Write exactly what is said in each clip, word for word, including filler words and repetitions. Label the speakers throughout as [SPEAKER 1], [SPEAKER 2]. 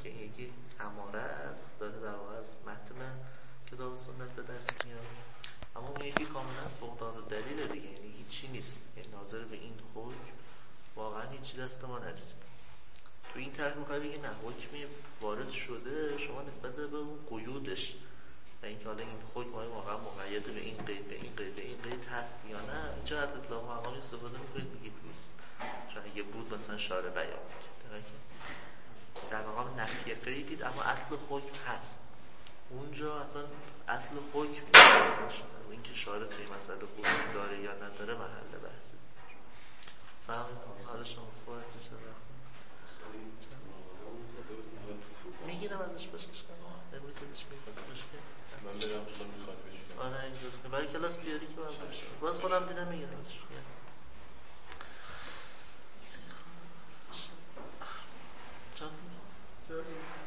[SPEAKER 1] که این یکی اماره است، داره در واقع از متن کتاب سنت به دست میاد، اما اون یکی کاملا فقدان الدلیل دیگه، یعنی هیچی نیست، یعنی ناظر به این حکم واقعا هیچی دست ما نرسید. تو این طرف میخوای بگی نه، حکمی وارد شده، شما نسبت به اون قیودش و اینکه حالا این حکم واقعا مقید به این قید به این قید به این قید هست یا نه، اینجا از اطلاق مقام استفاده میکنید میگید نیست، چون اگه بود مثلا شارع بیان میکرد. در مقام نفی قیدید اما اصل حکم هست، اونجا اصلا اصل حکم نیست، اینکه شارع توی مسئله حکم داره یا نداره محل بحثه. سلام حالا شما خوب هستی؟ چه وقت میگیرم ازش باشش کنم امروز ازش میگیرم مشکل
[SPEAKER 2] من برم خود میخواد بشکنم
[SPEAKER 1] آره این دوست کنم برای کلاس بیاری که من باشه باز خودم دیدم میگیرم ازش چون
[SPEAKER 3] چون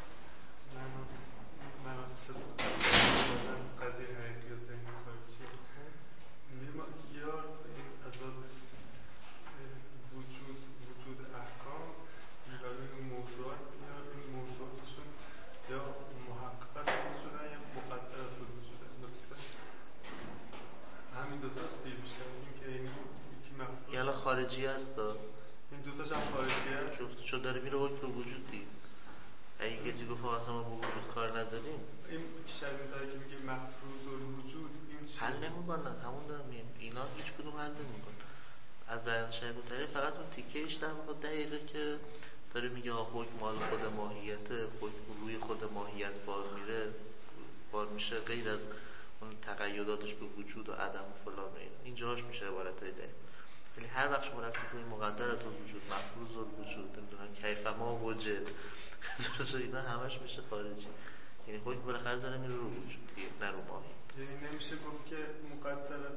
[SPEAKER 3] من مناسب قضیه حقیقی و ذهن خارجی میما یا از از وجود وجود احکام یا روی موضوعات یا روی موضوعاتشون یا محققات وجودن یا مقدرات وجودن. درسته؟ همین دوتاست دیگه، بیشتر از این که این یکی مفهوم
[SPEAKER 1] یالا خارجی هست
[SPEAKER 3] این دوتاش هم خارجی هست
[SPEAKER 1] جفت شد داره میره حکم رو وجود دید. اگه کسی گفت اصلا ما با وجود کار نداریم،
[SPEAKER 3] این بیشتر این داره که میگه مفروض الوجود این
[SPEAKER 1] حل نمیکنن، همون دارم میگم اینا هیچ کدوم حل نمیکنن. از بیان شریف مطلقه فقط اون تیکهش در واقع دقیقه که داره میگه حکم مال خود ماهیته، حکم روی خود ماهیت بار میره بار میشه، غیر از اون تقیداتش به وجود و عدم و فلان و اینا اینجاش میشه عبارتای دقیق. ولی هر وقت شما رفتید روی مقدرات الوجود، مفروض الوجود، نمیدونم کیف ما وجد درست اینا همش میشه خارجی، یعنی حکم بالاخره داره میره رو وجود دیگه، نه رو ماهیت.
[SPEAKER 3] یعنی نمیشه گفت که مقدرات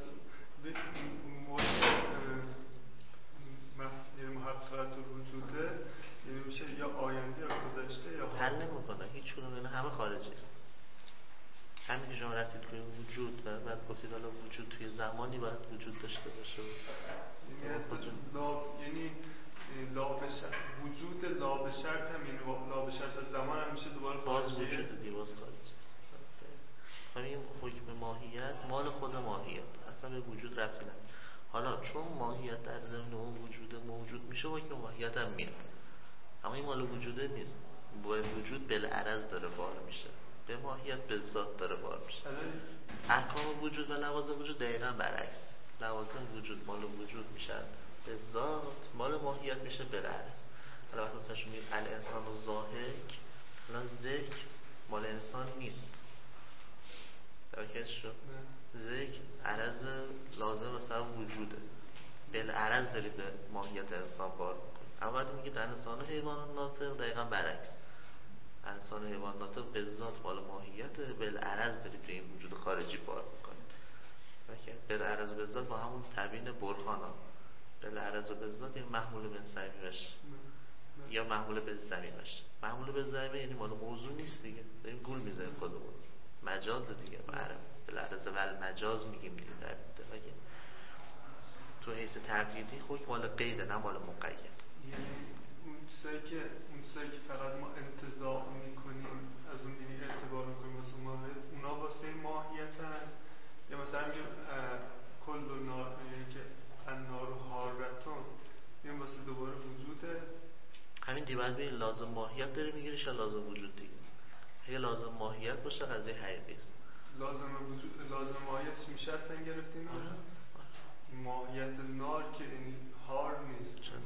[SPEAKER 3] یعنی محققات الوجوده، یعنی میشه یا آینده یا گذشته یا
[SPEAKER 1] حل نمیکنه هیچ کدوم اینا، همه خارجی است. همین که شما رفتید روی وجود و بعد گفتید حالا وجود توی زمانی باید وجود داشته باشه،
[SPEAKER 3] یعنی لا یعنی لا بشرط وجود لا بشرط هم یعنی لا بشرط زمان هم میشه دوباره
[SPEAKER 1] باز وجود دیگه باز خارجی است. همین حکم ماهیت مال خود ماهیت اصلا به وجود ربطی نداره. حالا چون ماهیت در ضمن اون وجود موجود میشه حکم ماهیت هم میاد، اما این مال وجوده نیست، با وجود بالعرض داره بار میشه، به ماهیت به ذات داره بار میشه. احکام وجود و لوازم وجود دقیقا برعکس، لوازم وجود مال وجود میشن به ذات، مال ماهیت میشه بالعرض. حالا وقتی مثلا شما میگید الانسان و ذاهک، الان ذکر مال انسان نیست، درکش شد؟ ذکر عرض لازم مثلا وجوده، بالعرض دارید به ماهیت انسان بار میکنید. اما بعد میگید انسان و حیوان ناطق دقیقا برعکس، انسان و حیوان ناطق به ذات مال ماهیت، بالعرض دارید به این وجود خارجی بار میکنید. بالعرض و به ذات با همون تبیین برهان ها، بالعرض و به ذات یعنی محمول به صمیمش یا محمول به زمینش. محمول به زمین یعنی مال موضوع نیست دیگه، داریم گول میزنیم خودمون، مجاز دیگه، معرف بالعرض و المجاز میگیم دیگه. در دیگه تو حیث تقییدی حکم مال قیده نه مال مقید.
[SPEAKER 3] یعنی اون چیزایی که اون چیزایی که فقط ما انتزاع میکنیم از اون یعنی اعتبار میکنیم واسه ماهیت، اونا واسه ماهیتن، یا مثلا میگیم کل نار یعنی که النار حارتون این واسه دوباره وجوده.
[SPEAKER 1] همین دیگه باید ببین لازم ماهیت داره میگیره یا لازم وجود دیگه. اگه لازم ماهیت باشه قضیه حقیقی است.
[SPEAKER 3] لازم وجود لازم ماهیت میشه اصلا گرفتیم.
[SPEAKER 1] آره.
[SPEAKER 3] ماهیت نار که این هار نیست.
[SPEAKER 1] چرا؟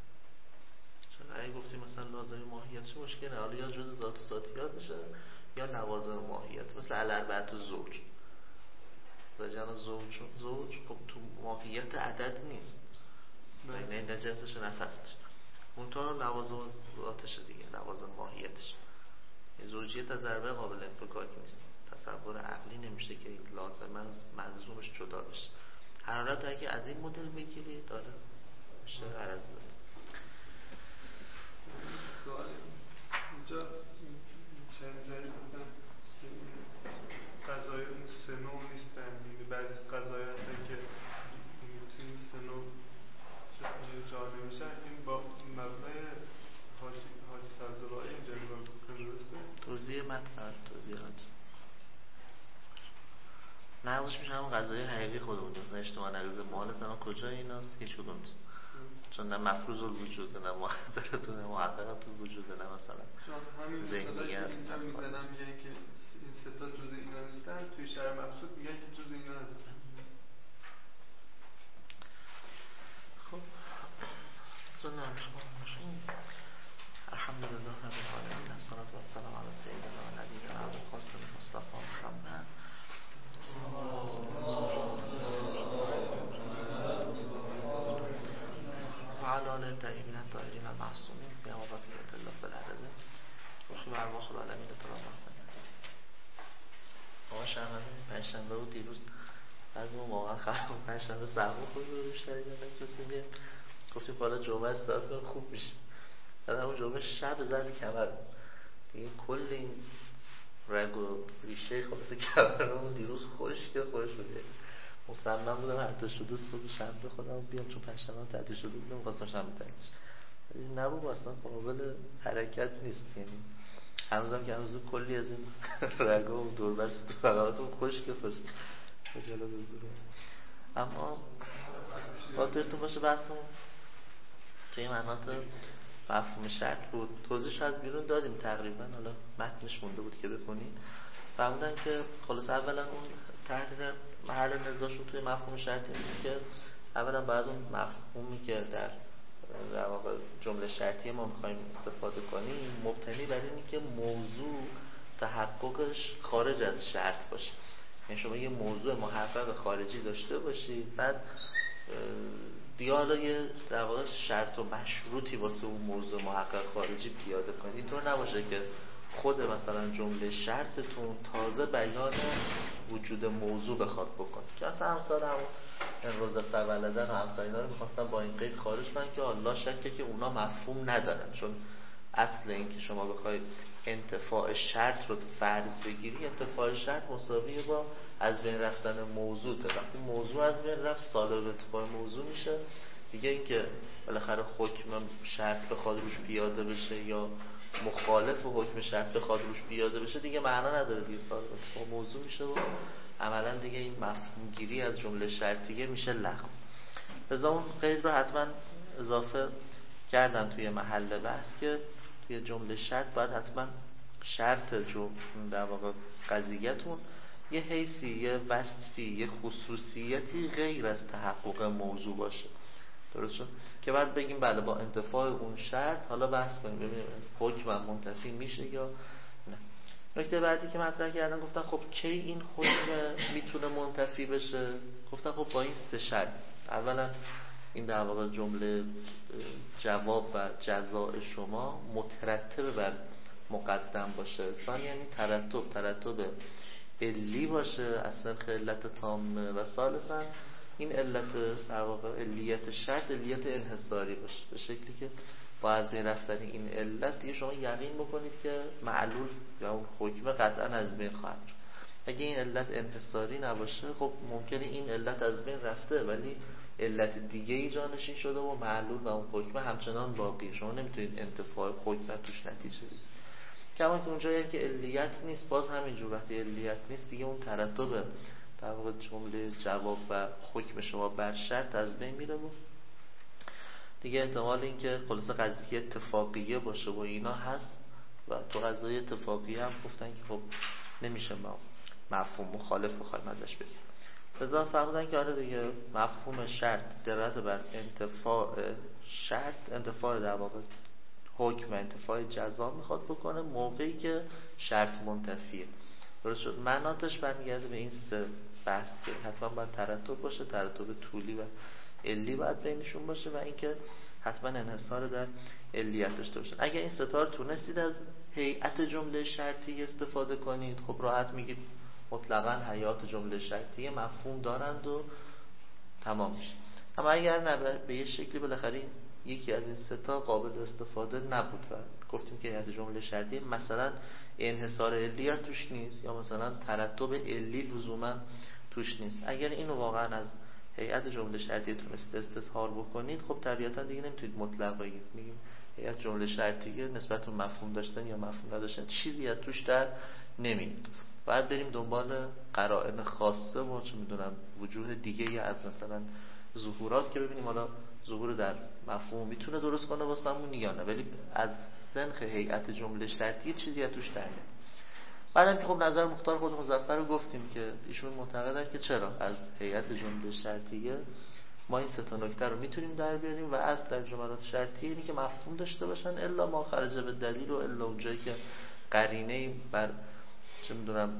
[SPEAKER 1] چرا اگه گفتیم مثلا لازم ماهیت چه مشکلی؟ حالا یا جز ذات و ذاتیات میشه یا لوازم ماهیت، مثل الاربعه زوج. زوجان زوج زوج خب تو ماهیت عدد نیست. نه نه جنسش نفسش. منتها لوازم ذاتش دیگه، لوازم ماهیتش. زوجیت از ضربه قابل انفکاک نیست. تصور عقلی نمیشه که این لازم از ملزومش جدا بشه. حرارت اگه از این مدل بگیری داره میشه عرض زد.
[SPEAKER 3] سوال اینجا چند جایی بودن که قضای اون سه نوع نیستن، یعنی بعضی از قضایی هستن که توی این سه نوع جا نمیشن. این با مبنای حاجی حاجی سبزواری اینجا نگاه کنیم
[SPEAKER 1] توضیح متن توضیحات نقضش میشه همون قضایی حقیقی خودمون مثلا اجتماع نقض مال زمان کجا ایناست هیچ کدوم نیست چون نه مفروض الوجوده نه محققتون نه محققت الوجوده نه مثلا ذهنی است
[SPEAKER 3] اینجا میزنم میگن که این سه تا جزء اینا نیستن توی شرع مقصود میگن که جزء اینا هستن
[SPEAKER 1] خب بسم الله الرحمن الرحیم الحمد لله رب العالمین الصلاة والسلام علی سیدنا و نبینا ابوالقاسم مصطفی محمد و علی آله الطیبین الطاهرین المعصومین سیما بقیة الله فی الارض روحی و ارواح العالمین ترابط کنید. آقا شهرمنده پنجشنبه و دیروز بعضیمون واقعا خراب پنجشنبه سرما خود رو روش دارید نمی‌تونستیم بیایم گفتیم بالا جمعه استراحت کنیم خوب میشه بعد همون جمعه شب زد کمر دیگه کل این رگ و ریشه خلاصه کمرمون دیروز خشک خوش بوده مصمم بودم هر تا شده صبح شنبه خودم بیام چون پنجشنبه تعطیل شده بودم می‌خواستم شنبه تعطیل شه نبود اصلا قابل حرکت نیست یعنی هنوزم که هنوز کلی از این رگا و دوربر فقراتون خشک خشک جلو بزرگ اما خاطرتون باشه بحثمون توی مناطق مفهوم شرط بود توضیحش از بیرون دادیم تقریبا حالا متنش مونده بود که بخونیم فهمیدن که خلاص اولا اون تحریر محل نزاعشون توی مفهوم شرطی بود که اولا باید اون مفهومی که در در واقع جمله شرطی ما می‌خوایم استفاده کنیم مبتنی بر اینه که موضوع تحققش خارج از شرط باشه یعنی شما یه موضوع محقق خارجی داشته باشید بعد دیگه حالا یه در واقع شرط و مشروطی واسه اون موضوع محقق خارجی پیاده کنید اینطور نباشه که خود مثلا جمله شرطتون تازه بیان وجود موضوع بخواد بکنه که اصلا همسال هم رزق ولدن و همسال اینا رو میخواستن با این قید خارج کنن که الله شکه که اونا مفهوم ندارن چون اصل این که شما بخواید انتفاع شرط رو فرض بگیری انتفاع شرط مساویه با از بین رفتن موضوع ته. وقتی موضوع از بین رفت سالب انتفاع موضوع میشه دیگه این که بالاخره حکم شرط بخواد روش پیاده بشه یا مخالف و حکم شرط بخواد روش پیاده بشه دیگه معنا نداره دیگه سالب انتفاع موضوع میشه و عملا دیگه این مفهوم گیری از جمله شرطیه میشه لغو. لذا اون قید رو حتما اضافه کردن توی محل بحث که توی جمله شرط باید حتما شرط جو در واقع قضیتون یه حیثی یه وصفی یه خصوصیتی غیر از تحقق موضوع باشه درست شد که بعد بگیم بله با انتفاع اون شرط حالا بحث کنیم ببینیم حکم منتفی میشه یا نه. نکته بعدی که مطرح کردن گفتن خب کی این حکم میتونه منتفی بشه گفتن خب با این سه شرط اولا این در واقع جمله جواب و جزاء شما مترتب بر مقدم باشه ثانیا یعنی ترتب ترتب علی باشه اصلا علت تامه و ثالثا این علت در واقع علیت شرط علیت انحصاری باشه به شکلی که با از بین رفتن این علت دیگه شما یقین بکنید که معلول یا اون حکم قطعا از بین خواهد رفت. اگه این علت انحصاری نباشه خب ممکنه این علت از بین رفته ولی علت دیگه ای جانشین شده و معلول و اون حکم همچنان باقیه شما نمیتونید انتفاع حکم توش نتیجه بدید کما که اونجایی که علیت نیست باز همینجور وقتی علیت نیست دیگه اون ترتب در واقع جمله جواب و حکم شما بر شرط از بین میره و دیگه احتمال این که خلاصه قضیه اتفاقیه باشه و اینا هست و تو قضیه اتفاقیه هم گفتن که خب نمیشه ما مفهوم مخالف بخوایم ازش بگیم لذا فهمیدن که آره دیگه مفهوم شرط درات بر انتفاع شرط انتفاع در واقع حکم انتفاع جزا میخواد بکنه موقعی که شرط منتفیه درست شد معناتش برمیگرده به این سه بحث که حتما باید ترتب باشه ترتب طولی و علی باید بینشون باشه و اینکه حتما انحصار در علیت داشته باشه اگه این سه تا رو تونستید از هیئت جمله شرطی استفاده کنید خب راحت میگید مطلقاً هیئات جمله شرطی مفهوم دارند و تمام میشه اما اگر نه به یه شکلی بالاخره یکی از این سه تا قابل استفاده نبود و گفتیم که هیئت جمله شرطی مثلا انحصار علیت توش نیست یا مثلا ترتب علی لزوما توش نیست اگر اینو واقعا از هیئت جمله شرطیه تونست استظهار بکنید، خب طبیعتا دیگه نمیتونید مطلق بگید. میگیم هیئت جمله شرطیه نسبت به مفهوم داشتن یا مفهوم نداشتن چیزی از توش در نمیاد. باید بریم دنبال قرائن خاصه و چه میدونم وجوه دیگه از مثلا ظهورات که ببینیم حالا ظهور در مفهوم میتونه درست کنه واسمون یا نه، ولی از سنخ هیئت جمله شرطیه چیزی از توش در نمیاد. بعدم که خب نظر مختار خود مظفر رو گفتیم که ایشون معتقدن که چرا از هیئت جمله شرطیه ما این سه تا نکته رو میتونیم در بیاریم و اصل در جملات شرطیه اینه که مفهوم داشته باشن الا ما خرج به دلیل و الا اونجایی که قرینه بر چه میدونم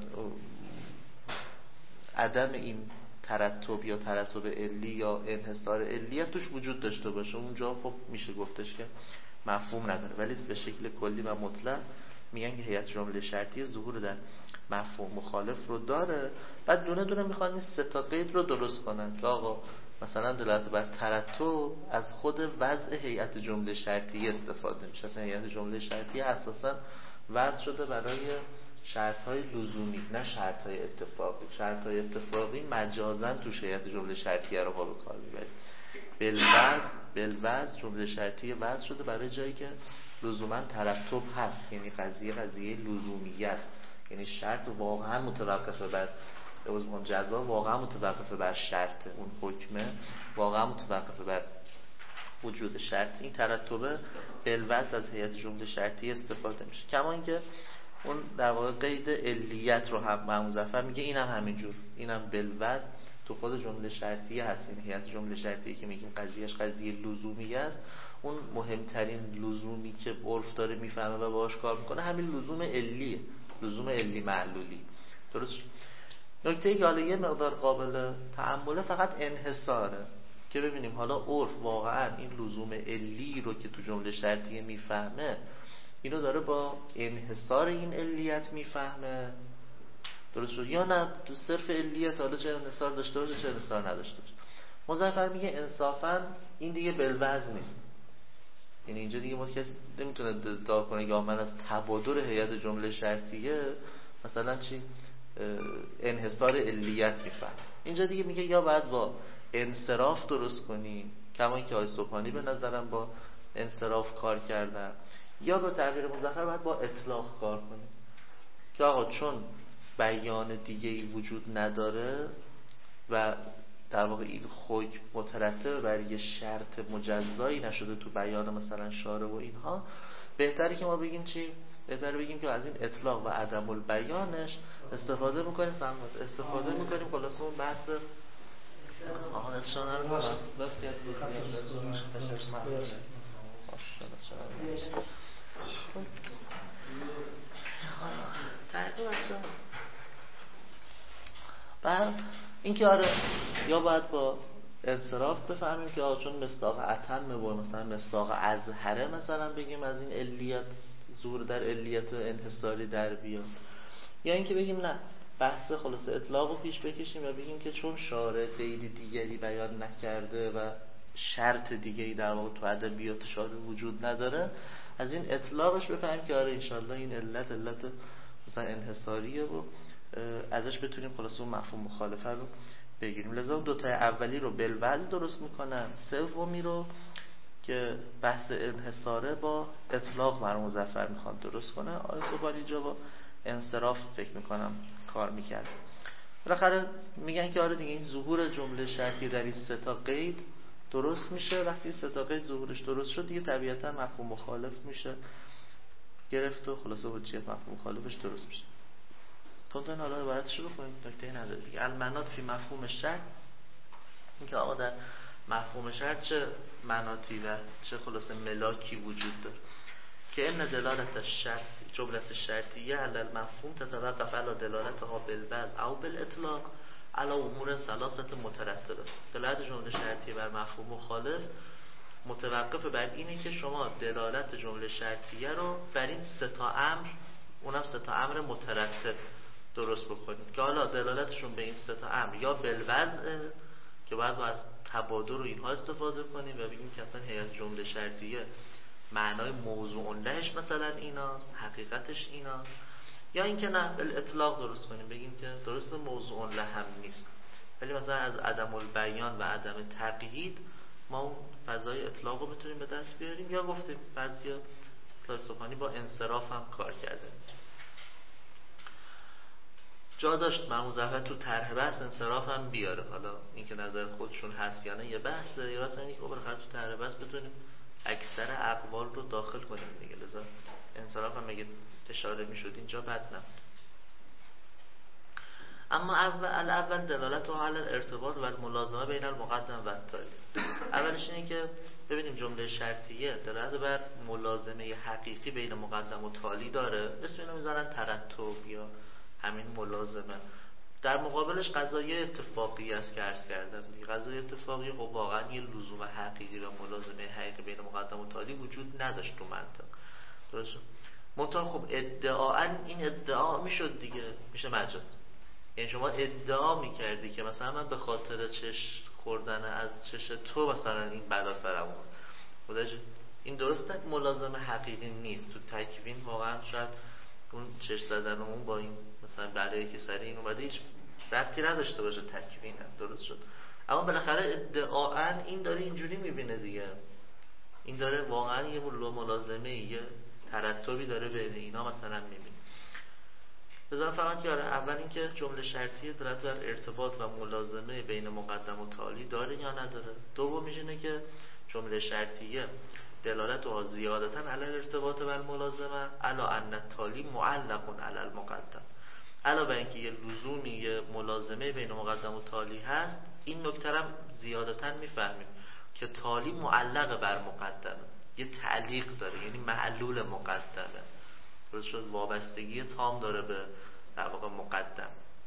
[SPEAKER 1] عدم این ترتب یا ترتب علی یا انحصار علیت توش وجود داشته باشه، اونجا خب میشه گفتش که مفهوم نداره. ولی به شکل کلی و مطلق میگن که هیئت جمله شرطی ظهور در مفهوم مخالف رو داره. بعد دونه دونه میخوان این سه تا قید رو درست کنن که آقا مثلا دلالت بر ترتب از خود وضع هیئت جمله شرطی استفاده میشه. اصلا هیئت جمله شرطی اساسا وضع شده برای شرط‌های لزومی نه شرط‌های اتفاقی. شرط‌های اتفاقی مجازاً تو هیئت جمله شرطیه رو ما به کار می‌بریم. بالوضع بالوضع جمله شرطیه وضع شده برای جایی که لزوماً ترتب هست، یعنی قضیه قضیه لزومیه است، یعنی شرط واقعاً متوقفه بر اون جزا، واقعاً متوقفه بر شرط، اون حکمه واقعاً متوقفه بر وجود شرط. این ترتبه بالوضع از هیئت جمله شرطیه استفاده میشه. کما اینکه اون در واقع قید علیت رو هم محمود ظفر میگه اینم هم همینجور، اینم بالوضع تو خود جمله شرطیه هست. این هیئت جمله شرطیه که میگیم قضیهش قضیه لزومی است، اون مهمترین لزومی که عرف داره میفهمه و باهاش کار میکنه همین لزوم علیه، لزوم علی معلولی. درست؟ نکته که حالا یه مقدار قابل تأمله فقط انحصاره که ببینیم حالا عرف واقعا این لزوم علی رو که تو جمله شرطیه میفهمه اینو داره با انحصار این علیت میفهمه، درست شد، یا نه تو صرف علیت حالا چه انحصار داشته باشه چه انحصار نداشته باشه. مظفر میگه انصافا این دیگه بالوضع نیست، یعنی اینجا دیگه ما کسی نمیتونه ادعا کنه که من از تبادر هیئت جمله شرطیه مثلا چی انحصار علیت میفهم. اینجا دیگه میگه یا باید با انصراف درست کنی، کما اینکه آقای سبحانی به نظرم با انصراف کار کردن، یا با تعبیر مظفر باید با اطلاق کار کنی که آقا چون بیان دیگه‌ای وجود نداره و در واقع این حکم مترتب بر یه شرط مجزایی نشده تو بیان مثلا شارع و اینها، بهتره که ما بگیم چی؟ بهتره بگیم که از این اطلاق و عدم البیانش استفاده میکنیم سمت استفاده میکنیم خلاص اون بحث آها دستشان رو باشم دست بیاد بعد این که آره یا باید با انصراف بفهمیم که آه چون مصداق اتم و مثلا مصداق ازهره مثلا بگیم از این علیت ظهور در علیت انحصاری در بیاد، یا اینکه بگیم نه بحث خلاص اطلاق رو پیش بکشیم و بگیم که چون شارع قید دیگری بیان نکرده و شرط دیگری در واقع تو ادبیات شارع وجود نداره، از این اطلاقش بفهمیم که آره انشالله این علت علت مثلا انحصاریه و ازش بتونیم خلاص اون مفهوم مخالفه رو بگیریم. لذا دو تا اولی رو بالوضع درست میکنن، سومی رو که بحث انحصاره با اطلاق مرحوم مظفر میخوان درست کنه. آقای سبحانی اینجا با انصراف فکر میکنم کار میکرد. بالاخره میگن که آره دیگه این ظهور جمله شرطی در این سه تا قید درست میشه. وقتی سه تا قید ظهورش درست شد دیگه طبیعتا مفهوم مخالف میشه گرفت و خلاصه حجیت مفهوم مخالفش درست میشه. تونتون حالا عبارتش رو بخونیم، نکته نداره دیگه. المنات فی مفهوم شرط، این که آقا در مفهوم شرط چه مناطی و چه خلاصه ملاکی وجود داره که ان دلالت الشرط جملت شرطیه علی المفهوم تتوقف علی دلالتها بالوضع او بالاطلاق علی امور ثلاثه مترتبه. دلالت جمله شرطیه بر مفهوم مخالف متوقف بر اینه که شما دلالت جمله شرطیه رو بر این سه تا امر، اونم سه تا امر مترتب درست بکنید که حالا دلالتشون به این سه تا امر یا بالوضع که باید با از تبادر و اینها استفاده کنیم و بگیم که اصلا هیئت جمله شرطیه معنای موضوع لهش مثلا ایناست، حقیقتش ایناست، یا اینکه نه بالاطلاق درست کنیم بگیم که درست موضوع له هم نیست ولی مثلا از عدم البیان و عدم تقیید ما اون فضای اطلاق رو بتونیم به دست بیاریم. یا گفتیم بعضیا اصلاح سبحانی با انصراف هم کار کرده. جا داشت مرحوم زهرا تو طرح بحث انصراف هم بیاره. حالا اینکه نظر خودشون هست یا نه یه بحثه، یا اصلا اینکه بالاخره تو طرح بحث بتونیم اکثر اقوال رو داخل کنیم دیگه. لذا انصراف هم اگه اشاره میشد اینجا بد نبود. اما اول اول دلالت و حل ارتباط و ملازمه بین المقدم و التالی. اولش اینه که ببینیم جمله شرطیه دلالت بر ملازمه حقیقی بین مقدم و تالی داره، اسم اینو میذارن ترتب یا همین ملازمه. در مقابلش قضایای اتفاقی است که عرض کردم. قضایای اتفاقی خب واقعا یه لزوم حقیقی و ملازمه حقیقی بین مقدم و تالی وجود نداشت تو منطق. درسته؟ منتها خب ادعاً این ادعا میشد دیگه، میشه مجاز. یعنی شما ادعا میکردی که مثلا من به خاطر چش خوردن از چش تو مثلا این بلا سرم اومد. خدا جون این درسته ملازمه حقیقی نیست. تو تکوین واقعا شاید اون چش زدنمون با این مثلا بلایی که سر این اومده هیچ ربطی نداشته باشه تکوین هم درست شد. اما بالاخره ادعاً این داره اینجوری میبینه دیگه. این داره واقعا یه ملازمه یه ترتبی داره بین اینا مثلا میبینه. بذارم فهمت که آره اول اینکه جمله شرطیه دلالت بر ارتباط و ملازمه بین مقدم و تالی داره یا نداره. دومیش اینه که جمله شرطیه دلالت و زیادتا علی ارتباط و ملازمه علی ان التالی معلق علی المقدم. علاوه بر اینکه یه لزومی یه ملازمه بین مقدم و تالی هست، این نکته هم زیادتا میفهمیم که تالی معلق بر مقدمه، یه تعلیق داره، یعنی معلول مقدمه. درست شد؟ وابستگی تام داره به در واقع مقدم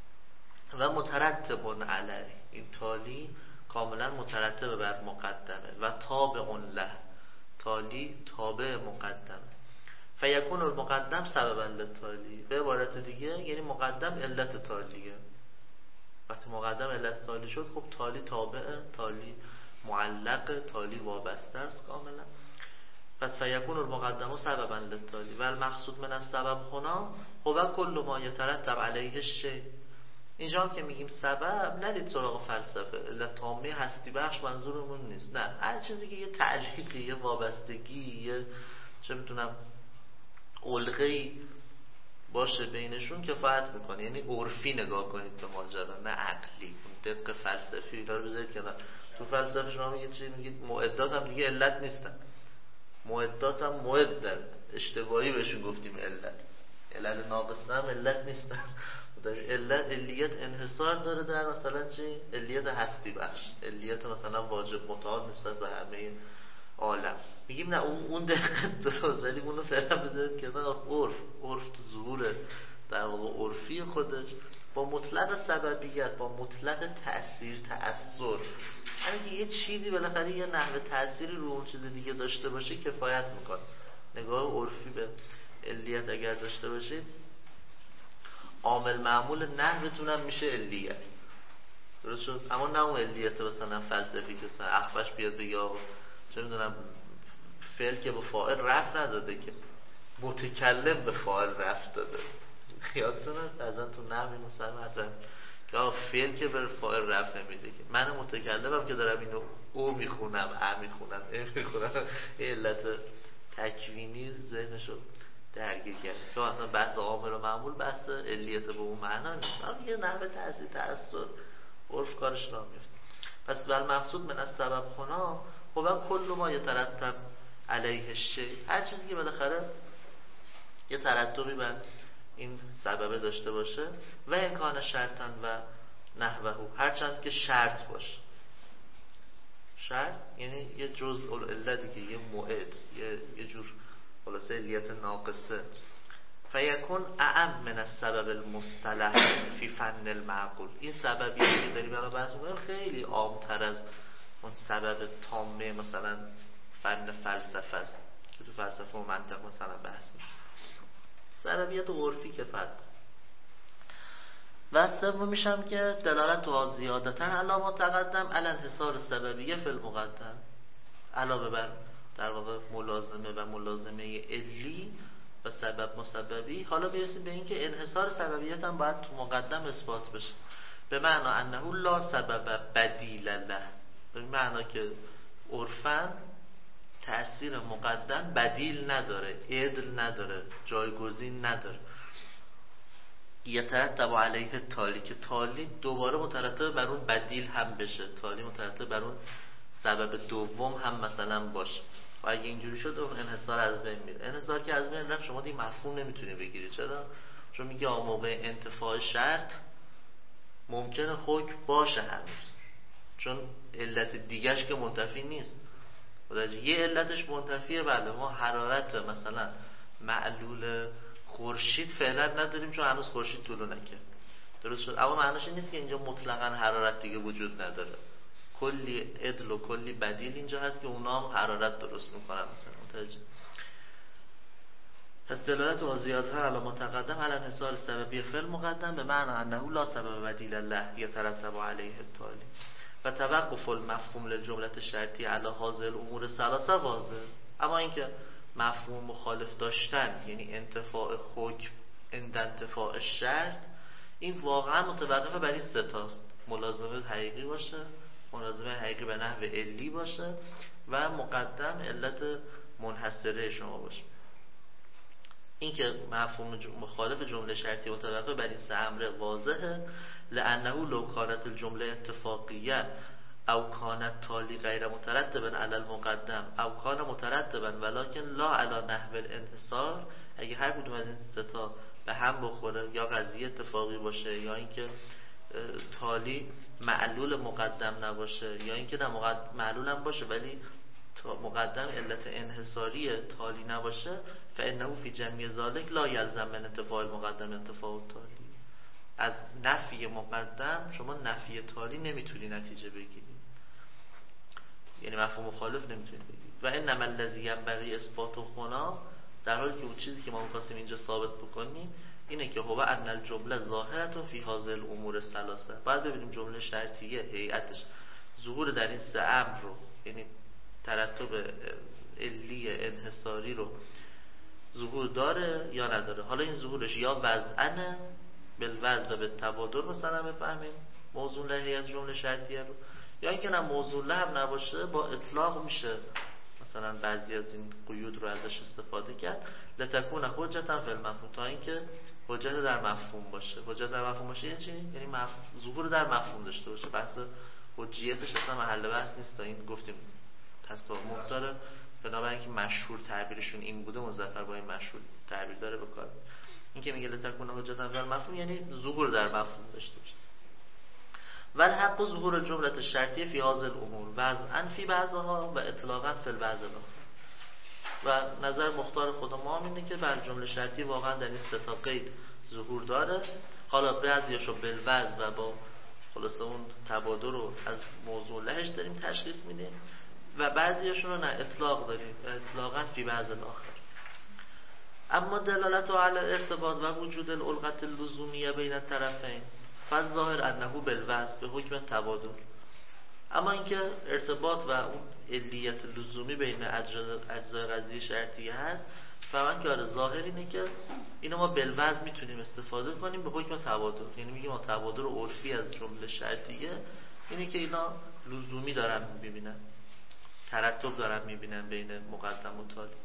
[SPEAKER 1] و مترتب علیه. این تالی کاملا مترتب بر مقدمه و تابع له، تالی تابع مقدمه. فیکون المقدم سببا للتالی. به عبارت دیگه یعنی مقدم علت تالیه. وقتی مقدم علت تالی شد خب تالی تابعه، تالی معلق، تالی وابسته است کاملا. پس فیکون المقدم سببا للتالی و المقصود من السبب هنا هو کل ما یترتب علیه الشیء. اینجا هم که میگیم سبب نرید سراغ فلسفه، علت تامه هستی بخش منظورمون نیست. نه، هر چیزی که یه تعلیقی، یه وابستگی، یه چه میتونم علقه‌ای باشه بینشون کفایت میکنه. یعنی عرفی نگاه کنید به ماجرا، نه عقلی. دقیق فلسفی اینا رو بذارید کنار. تو فلسفه شما میگید چی؟ میگید معدات هم دیگه علت نیستن. معدات هم معدن، اشتباهی بهشون گفتیم علت. علت ناقصه هم علت نیستن. علت علیت انحصار داره در مثلا چی؟ علیت هستی بخش، علیت مثلا واجب متعال نسبت به همه عالم. میگیم نه اون اون دقیقت درست، ولی اونو فعلا بذارید که عرف عرف تو ظهور در واقع عرفی خودش با مطلق سببیت، با مطلق تأثیر تأثیر، همین که یه چیزی بالاخره یه نحوه تأثیری رو اون چیز دیگه داشته باشه کفایت میکنه. نگاه عرفی به علیت اگر داشته باشید، عامل معمول نحوتون هم میشه علیت. درست شد؟ اما نه اون علیت مثلا فلسفی که مثلا اخفش بیاد بگه آقا چه میدونم فعل که به فاعل رفع نداده که متکلم به فاعل رفع داده. یادتونه بعضن تو نحوی مثلا مطرح که آقا فعل که به فاعل رفع نمیده که من متکلمم که دارم اینو او میخونم ا میخونم ا میخونم. علت تکوینی ذهنشو درگیر کرد که اصلا بحث عامل و معمول بحث علیت به اون معنا نیست، اما یه نحوه تأثیر تأثیر عرف کارش را میفته. پس بل مقصود من از سبب هنا هو کل ما یترتب علیه الشیء، هر چیزی که بالاخره یه ترتبی بر این سبب داشته باشه و امکان شرطن و نحوه، هرچند که شرط باشه. شرط یعنی یه جزء العله که یه موعد، یه یه جور خلاصه علیت ناقصه. فیکون اعم من السبب المصطلح فی فن المعقول. این سببی که داریم الان بحث می‌کنیم خیلی عام‌تر از اون سبب تامه مثلا فن فلسفه است که تو فلسفه و منطق مثلا بحث میشه. سببیت عرفی کفایت. و سوم میشم که دلالت و زیادتا علی ما تقدم علی انحصار سببیه فی المقدم، علاوه بر در واقع ملازمه و ملازمه علی و سبب مسببی. حالا برسیم به این که انحصار سببیت هم باید تو مقدم اثبات بشه. به معنا انه لا سبب بدیل له، به معنا که عرفاً تأثیر مقدم بدیل نداره، عدل نداره، جایگزین نداره. یترتب علیه تالی، که تالی دوباره مترتب بر اون بدیل هم بشه، تالی مترتب بر اون سبب دوم هم مثلا باشه. و اگه اینجوری شد اون انحصار از بین میره. انحصار که از بین رفت شما دیگه مفهوم نمیتونی بگیری. چرا؟ چون میگه آ موقع انتفاع شرط ممکنه حکم باشه هنوز، چون علت دیگهش که منتفی نیست. یه علتش منتفیه، بله ما حرارت مثلا معلول خورشید فعلا نداریم چون هنوز خورشید طلوع نکرد، درست شد؟ اما معنیش این نیست که اینجا مطلقاً حرارت دیگه وجود نداره. کلی عدل و کلی بدیل اینجا هست که اونا هم حرارت درست میکنن مثلا. متوجه؟ پس دلالت و زیادتر علی ما تقدم علی انحصار سببی فعل مقدم به معنی انه لا سبب بدیل له یترتب علیه التالی و توقف المفهوم للجمله شرطی علی هذه الامور ثلاثه واضح. اما اینکه مفهوم مخالف داشتن یعنی انتفاع حکم عند انتفاع شرط، این واقعا متوقف بر این سه تاست: ملازمه حقیقی باشه، ملازمه حقیقی به نحو علی باشه و مقدم علت منحصره شما باشه. این که مفهوم مخالف جمله شرطی متوقف بر این سه امر واضحه. لانه لو کانت الجمله اتفاقیه او کانت تالی غیر مترتبا علی المقدم او کان مترتبا ولکن لا علی نحو الانحصار، اگه هر کدوم از این سه تا به هم بخوره، یا قضیه اتفاقی باشه یا اینکه تالی معلول مقدم نباشه، یا اینکه نه معلول هم باشه ولی مقدم علت انحصاری تالی نباشه، فانه فی جمعی ذالک لا یلزم من انتفاع المقدم انتفاع تالی. از نفی مقدم شما نفی تالی نمیتونی نتیجه بگیری، یعنی مفهوم مخالف نمیتونی بگیری. و انما الذی ينبغی اثبات هنا، در حالی که اون چیزی که ما می‌خواستیم اینجا ثابت بکنیم اینه که هو ان الجمله ظاهرة فی هذه الامور الثلاثه. بعد ببینیم جمله شرطیه هیئتش ظهور در این سه امر رو، یعنی ترتب علی انحصاری رو ظهور داره یا نداره. حالا این ظهورش یا وضعنه بالوضع و به تبادر مثلا بفهمیم موضوع لهیت جمله شرطیه رو، یا اینکه نه موضوع له هم نباشه، با اطلاق میشه مثلا بعضی از این قیود رو ازش استفاده کرد. لتکون حجتا فی المفهوم، تا اینکه حجت در مفهوم باشه. حجت در مفهوم باشه یعنی چی؟ یعنی مف... ظهور در مفهوم داشته باشه. بحث حجیتش اصلا محل بحث نیست، تا این گفتیم تسامح داره، بنابراین که مشهور تعبیرشون این بوده مظفر با این مشهور تعبیر داره بکار. این که میگه لتکون حجتا فی المفهوم یعنی ظهور در مفهوم داشته باشه. ول حق ظهور جمله شرطیه فی هذه الامور وضعا فی بعضها و اطلاقا فی البعض الاخر. و نظر مختار خود ما اینه که بر جمله شرطی واقعا در این سه تا قید ظهور داره. حالا بعضیاشو بالوضع و با خلاصه اون تبادر رو از موضوع لهش داریم تشخیص میدیم و بعضیاشون رو نه اطلاق داریم، اطلاقا فی بعض الاخر. اما دلالت علی ارتباط و وجود الالغة اللزومیه بین الطرفین فالظاهر انه بالوضع به حکم تبادل. اما اینکه ارتباط و اون علیت لزومی بین اجزای قضیه شرطیه هست، فهمن که آره ظاهر اینه که اینو ما بالوضع میتونیم استفاده کنیم به حکم تبادل. یعنی میگیم ما تبادل عرفی از جمله شرطیه اینه که اینا لزومی دارن میبینن، ترتب دارن میبینن بین مقدم و تالی.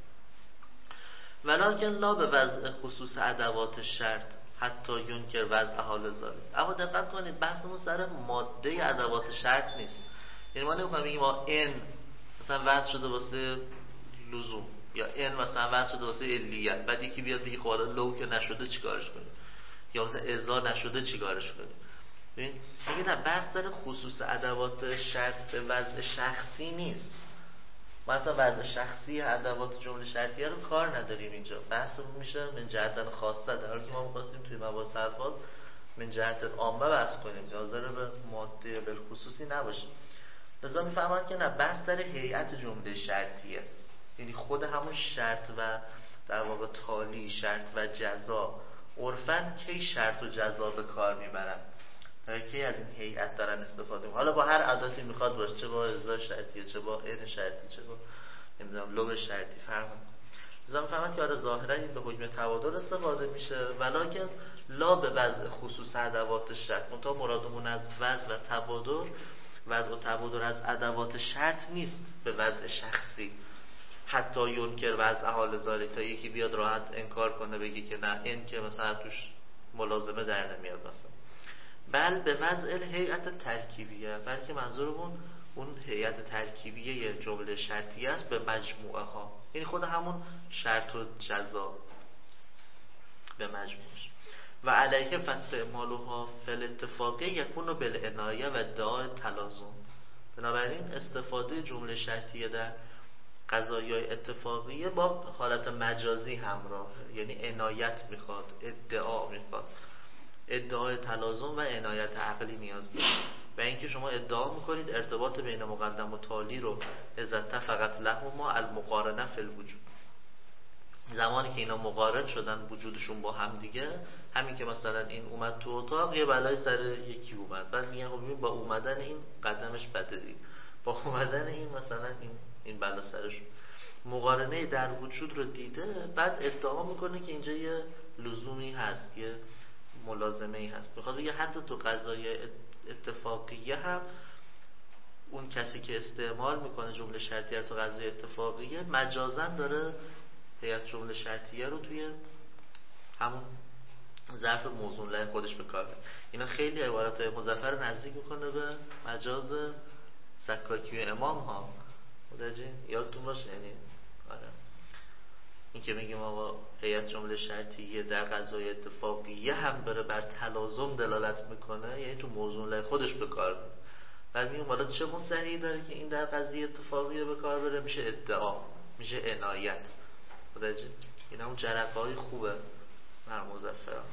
[SPEAKER 1] ولکن لا به وضع خصوص ادوات شرط حتی ینکر وضع حال ذالک. اما دقت کنید بحثمون سر ماده ادوات شرط نیست. یعنی ما نمیخوایم بگیم ما ان مثلا وضع شده واسه لزوم یا ان مثلا وضع شده واسه علیت، بعد یکی بیاد بگه خب حالا لو که نشده چیکارش کنیم، یا مثلا اذا نشده چیکارش کنیم. ببین میگه نه بحث در خصوص ادوات شرط به وضع شخصی نیست. ما اصلا وضع شخصی ادوات جمله شرطیه رو کار نداریم اینجا. بحثمون میشه من جهت خاصه، در حالی که ما می‌خواستیم توی مباحث الفاظ من جهت عامه بحث کنیم، حاضر به ماده بالخصوصی نباشه. لذا میفهمند که نه بحث در هیئت جمله شرطی است، یعنی خود همون شرط و در واقع تالی، شرط و جزا. عرفاً کی شرط و جزا به کار میبرن؟ کی از این هیئت دارن استفاده میکنن؟ حالا با هر اداتی میخواد باشه، چه با ازا شرطیه، چه با ان شرطی، چه با نمیدونم لو شرطی، فرق لذا میفهمد که آره ظاهرا این به حکم تبادل استفاده میشه، ولکن لا به وضع خصوص ادوات شرط. منتها مرادمون از وضع و تبادل، وضع و تبادل از ادوات شرط نیست به وضع شخصی، حتی ینکر وضع حال ذاری، تا یکی بیاد راحت انکار کنه بگی که نه این که مثلا توش ملازمه در نمیاد مثلا، بل به وضع هیئت ترکیبیه، بلکه منظورمون اون هیئت ترکیبیه جمله شرطی است به مجموعه ها، یعنی خود همون شرط و جزا به مجموعش. و علیه فصل اعمالوها فل اتفاقی یکون و بالعنایه و ادعای تلازم. بنابراین استفاده جمله شرطیه در قضایای اتفاقیه با حالت مجازی همراه، یعنی عنایت میخواد، ادعا میخواد، ادعای تلازم و عنایت عقلی نیاز داره. و اینکه شما ادعا میکنید ارتباط بین مقدم و تالی رو ازت فقط لهما المقارنه فی الوجود، زمانی که اینا مقارن شدن وجودشون با هم دیگه، همین که مثلا این اومد تو اتاق یه بلای سر یکی اومد، بعد میگن خب با اومدن این قدمش بده دیگه، با اومدن این مثلا این این بلا سرش، مقارنه در وجود رو دیده، بعد ادعا میکنه که اینجا یه لزومی هست، یه ملازمه‌ای هست. میخواد بگه حتی تو قضای اتفاقیه هم اون کسی که استعمال میکنه جمله شرطیه رو تو قضای اتفاقیه مجازاً داره هیئت جمله شرطیه رو توی همون ظرف موضوع له خودش به کار میبره. اینا خیلی عبارت مظفر رو نزدیک میکنه به مجاز سکاکی و امام ها. متوجهین؟ یادتون باشه. یعنی آره این که میگیم آقا هیئت جمله شرطیه در قضای اتفاقیه هم بره بر تلازم دلالت میکنه، یعنی تو موضوع له خودش به کار میبره. بعد میگیم حالا چه مصطلحی داره که این در قضیه اتفاقیه به کار بره؟ میشه ادعا، میشه عنایت. متوجه؟ این همون جرقه های خوبه مر مظفر.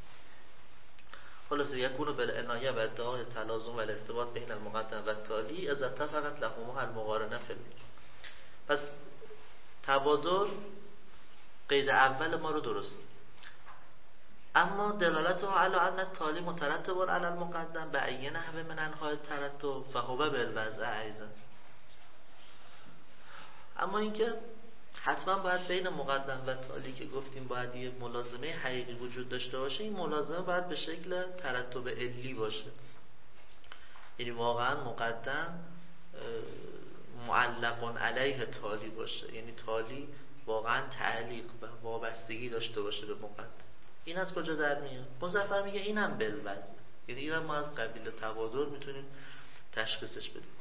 [SPEAKER 1] خلاصه یکونو بالعنایه و ادعای تلازم و الارتباط بین المقدم و التالی از اتفاقت لهما المقارنه فی الوجود. پس تبادل قید اول ما رو درست، اما دلالت علی ان التالی مترتب علی المقدم به ای نحو من انواع الترتب فهو بالوضع ایضا. اما اینکه حتما باید بین مقدم و تالی که گفتیم باید یه ملازمه حقیقی وجود داشته باشه، این ملازمه باید به شکل ترتب علی باشه، یعنی واقعا مقدم معلق علیه تالی باشه، یعنی تالی واقعا تعلیق و وابستگی داشته باشه به مقدم. این از کجا در میاد؟ مظفر میگه اینم بالوضع، یعنی اینم ما از قبیل تبادل میتونیم تشخیصش بدیم.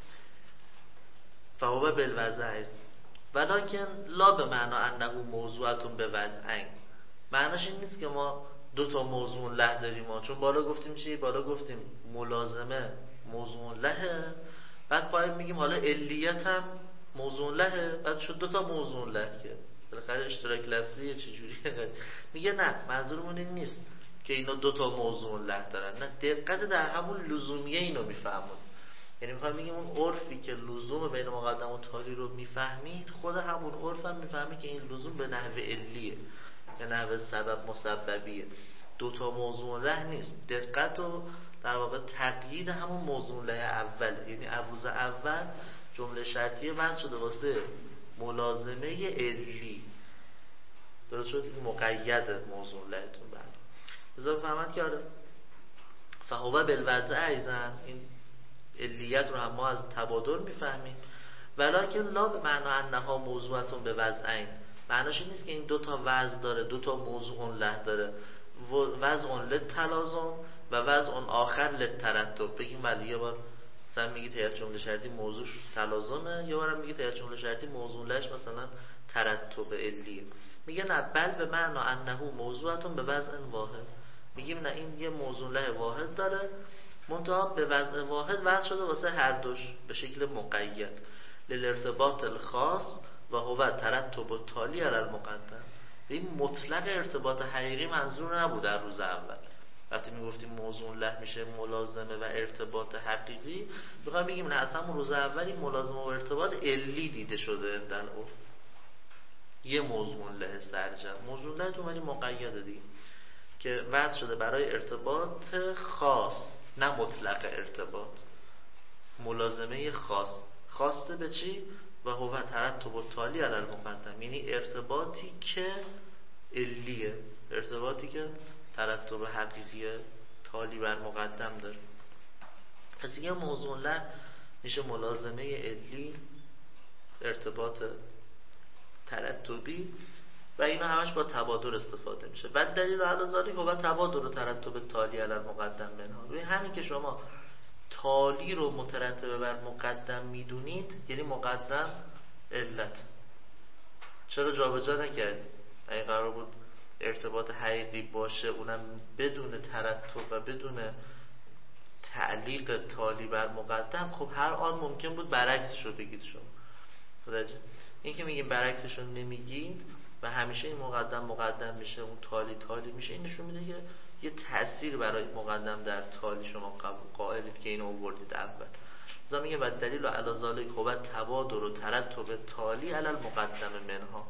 [SPEAKER 1] فهو بالوضع ولکن لا به معنا انه موضوعتون به وضعین. معناش این نیست که ما دو تا موضوع له داریم ما. چون بالا گفتیم چی؟ بالا گفتیم ملازمه موضوع لهه، بعد پایین میگیم حالا علیت هم موضوع لهه، بعد شد دو تا موضوع له که بالاخره اشتراک لفظیه چجوریه. میگه نه، منظورمون این نیست که اینا دو تا موضوع له دارن، نه، دقت در همون لزومیه اینو میفهمون. یعنی میخوام بگیم اون عرفی که لزوم بین مقدم و تالی رو میفهمید، خود همون عرف هم میفهمید که این لزوم به نحو علیه، به نحو سبب مسببیه، دوتا موضوع له نیست. دقت و در واقع تقیید همون موضوع له اول، یعنی عروض اول جمله شرطیه وضع شده واسه ملازمه علی، درست شد؟ این مقید موضوع لهتون بعد لذا فهمت که آره فهو بالوضع ایضا، این علیت رو هم ما از تبادل میفهمیم. ولکن لا به معنا انها موضوعتون به وضعین، معناش این نیست که این دوتا وضع داره، دوتا موضوع له داره، وضع للتلازم و وضع آخر للترتب. بگیم ولی یه بار مثلا میگید هیئت جمله شرطی موضوع تلازمه، یه بارم میگید هیئت جمله شرطی موضوع لهش مثلا ترتب علیه. میگه نه، بل به معنا انه موضوعتون به وضع واحد. میگیم نه، این یه موضوع له واحد داره، منتها به وضع واحد وضع شده واسه هر دوش به شکل مقید للارتباط الخاص و هو ترتب و تالی علی المقدم. این مطلق ارتباط حقیقی منظور نبود در روز اول. وقتی میگفتیم موضوع له میشه ملازمه و ارتباط حقیقی، میخوام بگیم نه، اصلا اون روز اولی ملازمه و ارتباط علی دیده شده در عرف، یه موضوع له سرجم، موضوع له تو ولی مقیده دیگه که وضع شده برای ارتباط خاص، نه مطلق ارتباط، ملازمه خاص. خواسته به چی؟ و هو ترتب تالی علی المقدم، یعنی ارتباطی که علیه، ارتباطی که ترتب حقیقی تالی بر مقدم داره. پس دیگه موضوع له میشه ملازمه علی، ارتباط ترتبی، و اینا همش با تبادر استفاده میشه. بعد دلیل علی ذالک هو تبادر و ترتب تالی علی المقدم منها. روی همین که شما تالی رو مترتب بر مقدم میدونید، یعنی مقدم علت، چرا جابجا نکردید؟ اگه قرار بود ارتباط حقیقی باشه، اونم بدون ترتب و بدون تعلیق تالی بر مقدم، خب هر آن ممکن بود برعکسش رو بگید شما. خداجه این که میگیم برعکسش رو نمیگید و همیشه این مقدم مقدم میشه، اون تالی تالی میشه، این نشون میده که یه تأثیر برای مقدم در تالی شما قائلید که اینو آوردید اول. زمان میگه بعد دلیل و علی ذالک هو تبادر و ترتب تالی علی المقدم منها،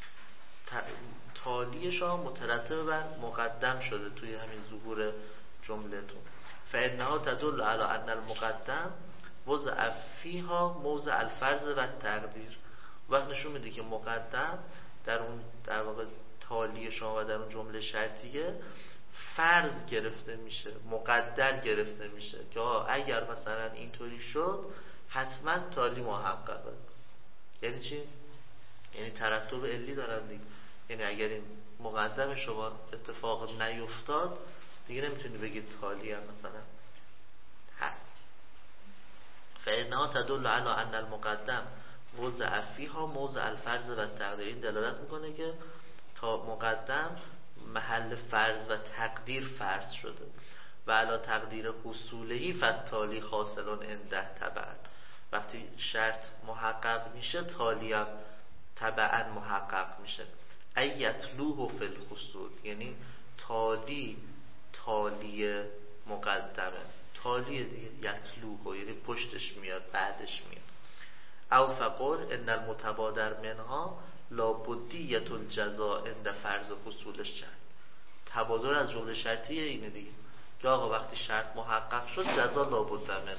[SPEAKER 1] تالی شما مترتب بر مقدم شده توی همین ظهور جملتون. فانها تدل علی ان المقدم وضع فیها موضع الفرض و تقدیر. وقت نشون میده که مقدم در اون در واقع تالی شما و در اون جمله شرطیه فرض گرفته میشه، مقدر گرفته میشه که اگر مثلا اینطوری شد حتما تالی محققه. یعنی چی؟ یعنی ترتب علی دارن دیگه. یعنی اگر این مقدم شما اتفاق نیفتاد دیگه نمیتونی بگید تالی هم مثلا هست. فانها تدل علی ان المقدم وضع فیها موضع الفرض و تقدیر. این دلالت میکنه که تا مقدم محل فرض و تقدیر فرض شده و علی تقدیر حصولهی فتالی حاصلون انده تبعا. وقتی شرط محقق میشه تالی هم تبعا محقق میشه. ایتلوه فی الحصول، یعنی تالی تالی مقدمه، تالی دیگه یتلوه یعنی پشتش میاد بعدش میاد. او فقل ان المتبادر منها لابدیت الجزاء عند فرض حصولش شرط. تبادر از جمله شرطیه اینه دیگه که آقا وقتی شرط محقق شد جزا لابد منها،